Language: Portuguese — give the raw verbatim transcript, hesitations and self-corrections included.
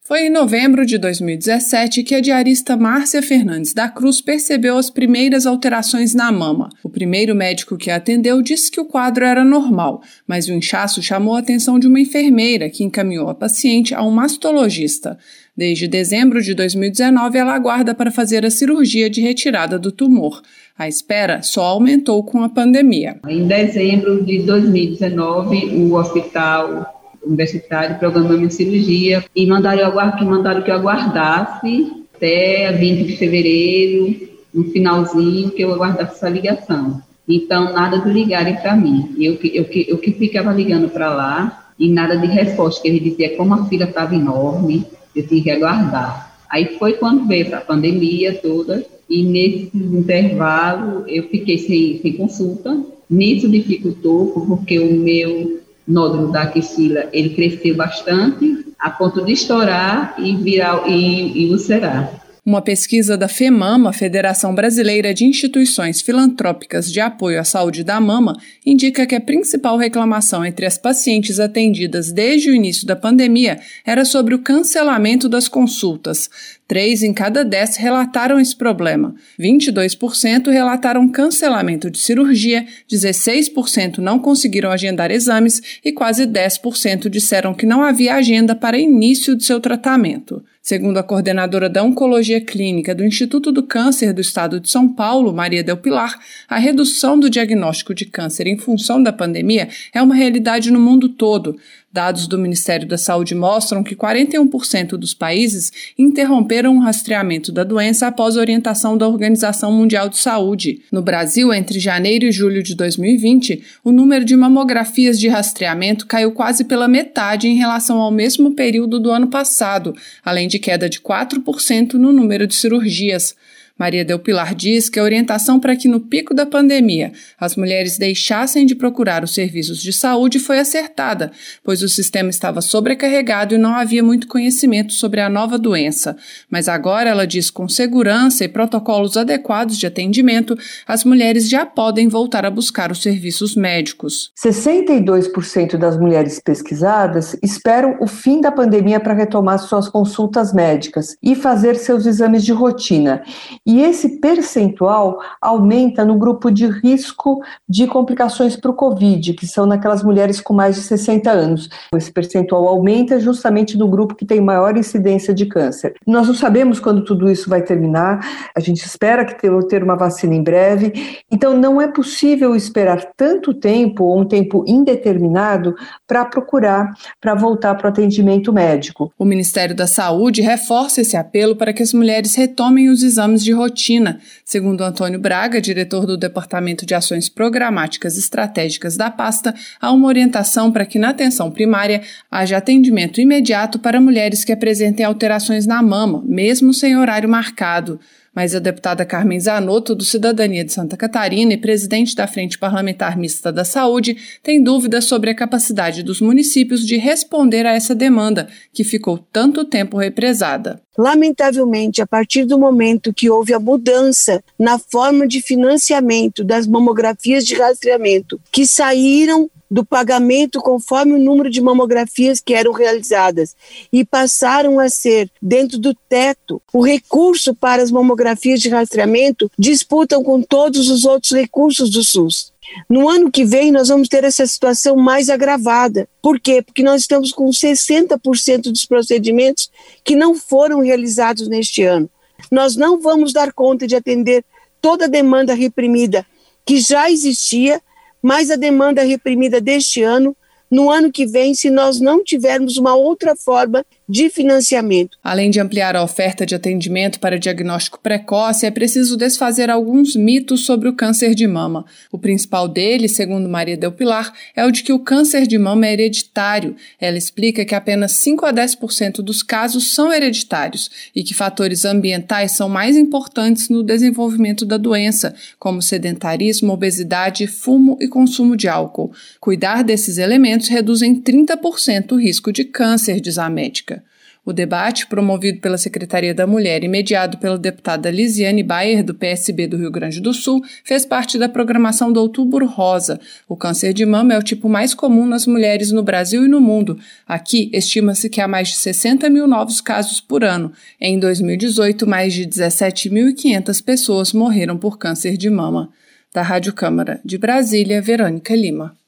Foi em novembro de dois mil e dezessete que a diarista Márcia Fernandes da Cruz percebeu as primeiras alterações na mama. O primeiro médico que a atendeu disse que o quadro era normal, mas o inchaço chamou a atenção de uma enfermeira que encaminhou a paciente a um mastologista. Desde dezembro de dois mil e dezenove, ela aguarda para fazer a cirurgia de retirada do tumor. A espera só aumentou com a pandemia. Em dezembro de dois mil e dezenove, o hospital universitário programou minha cirurgia e mandaram, eu aguard... mandaram que eu aguardasse até vinte de fevereiro, no finalzinho, que eu aguardasse essa ligação. Então, nada de ligarem para mim. Eu, eu, eu, eu que ficava ligando para lá e nada de resposta, que ele dizia como a fila estava enorme, eu tinha que aguardar. Aí foi quando veio a pandemia toda e nesse intervalo eu fiquei sem, sem consulta. Nisso dificultou, porque o meu nódulo da axila, ele cresceu bastante, a ponto de estourar e virar e, e ulcerar. Uma pesquisa da FEMAMA, Federação Brasileira de Instituições Filantrópicas de Apoio à Saúde da Mama, indica que a principal reclamação entre as pacientes atendidas desde o início da pandemia era sobre o cancelamento das consultas. Três em cada dez relataram esse problema. vinte e dois por cento relataram cancelamento de cirurgia, dezesseis por cento não conseguiram agendar exames e quase dez por cento disseram que não havia agenda para início de seu tratamento. Segundo a coordenadora da Oncologia Clínica do Instituto do Câncer do Estado de São Paulo, Maria Del Pilar, a redução do diagnóstico de câncer em função da pandemia é uma realidade no mundo todo. Dados do Ministério da Saúde mostram que quarenta e um por cento dos países interromperam o rastreamento da doença após a orientação da Organização Mundial de Saúde. No Brasil, entre janeiro e julho de dois mil e vinte, o número de mamografias de rastreamento caiu quase pela metade em relação ao mesmo período do ano passado, além de queda de quatro por cento no número de cirurgias. Maria Del Pilar diz que a orientação para que no pico da pandemia as mulheres deixassem de procurar os serviços de saúde foi acertada, pois o sistema estava sobrecarregado e não havia muito conhecimento sobre a nova doença. Mas agora, ela diz, com segurança e protocolos adequados de atendimento, as mulheres já podem voltar a buscar os serviços médicos. sessenta e dois por cento das mulheres pesquisadas esperam o fim da pandemia para retomar suas consultas médicas e fazer seus exames de rotina. E esse percentual aumenta no grupo de risco de complicações para o Covid, que são naquelas mulheres com mais de sessenta anos. Esse percentual aumenta justamente no grupo que tem maior incidência de câncer. Nós não sabemos quando tudo isso vai terminar, a gente espera que ter uma vacina em breve, então não é possível esperar tanto tempo, ou um tempo indeterminado, para procurar, para voltar para o atendimento médico. O Ministério da Saúde reforça esse apelo para que as mulheres retomem os exames de rotina. Segundo Antônio Braga, diretor do Departamento de Ações Programáticas Estratégicas da pasta, há uma orientação para que na atenção primária haja atendimento imediato para mulheres que apresentem alterações na mama, mesmo sem horário marcado. Mas a deputada Carmen Zanotto, do Cidadania de Santa Catarina e presidente da Frente Parlamentar Mista da Saúde, tem dúvidas sobre a capacidade dos municípios de responder a essa demanda, que ficou tanto tempo represada. Lamentavelmente, a partir do momento que houve a mudança na forma de financiamento das mamografias de rastreamento, que saíram do pagamento conforme o número de mamografias que eram realizadas e passaram a ser dentro do teto, o recurso para as mamografias de rastreamento disputam com todos os outros recursos do SUS. No ano que vem nós vamos ter essa situação mais agravada. Por quê? Porque nós estamos com sessenta por cento dos procedimentos que não foram realizados neste ano. Nós não vamos dar conta de atender toda a demanda reprimida que já existia, mais a demanda reprimida deste ano, no ano que vem, se nós não tivermos uma outra forma de financiamento. Além de ampliar a oferta de atendimento para diagnóstico precoce, é preciso desfazer alguns mitos sobre o câncer de mama. O principal deles, segundo Maria Del Pilar, é o de que o câncer de mama é hereditário. Ela explica que apenas cinco a dez por cento dos casos são hereditários e que fatores ambientais são mais importantes no desenvolvimento da doença, como sedentarismo, obesidade, fumo e consumo de álcool. Cuidar desses elementos reduz em trinta por cento o risco de câncer, diz a médica. O debate, promovido pela Secretaria da Mulher e mediado pela deputada Lisiane Bayer, do P S B do Rio Grande do Sul, fez parte da programação do Outubro Rosa. O câncer de mama é o tipo mais comum nas mulheres no Brasil e no mundo. Aqui, estima-se que há mais de sessenta mil novos casos por ano. Em dois mil e dezoito, mais de dezessete mil e quinhentas pessoas morreram por câncer de mama. Da Rádio Câmara de Brasília, Verônica Lima.